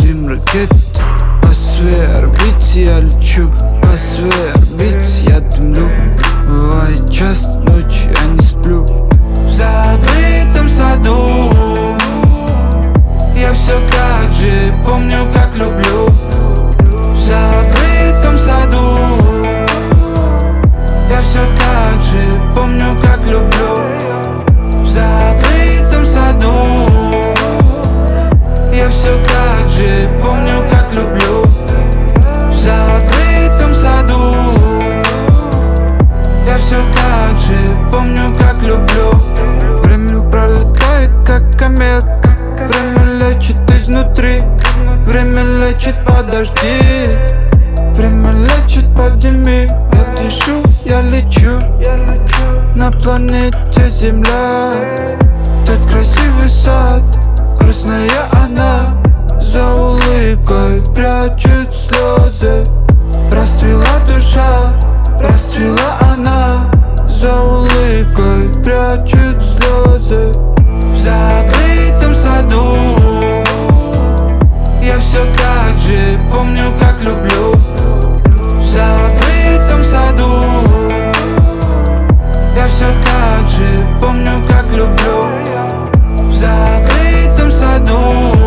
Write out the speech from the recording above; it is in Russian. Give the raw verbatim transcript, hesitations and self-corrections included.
Парим ракеты по своей орбите, я лечу по своей орбите, я дымлю. Бывает часто ночью я не сплю. В забытом саду я все так же помню, как люблю. В забытом саду я все так же помню, как люблю. В забытом саду я все так же помню, как люблю. В забытом саду я все так же помню, как люблю. Время пролетает, как комет. Время лечит изнутри. Время лечит, подожди. Время лечит, подними. Я дышу, я лечу на планете Земля. Тот красивый сад, грустная она, за улыбкой прячет слезы. Расцвела душа, расцвела она, за улыбкой прячет слезы. В забытом саду я все так же помню, как люблю. В забытом саду я все так же помню, как люблю. В забытом саду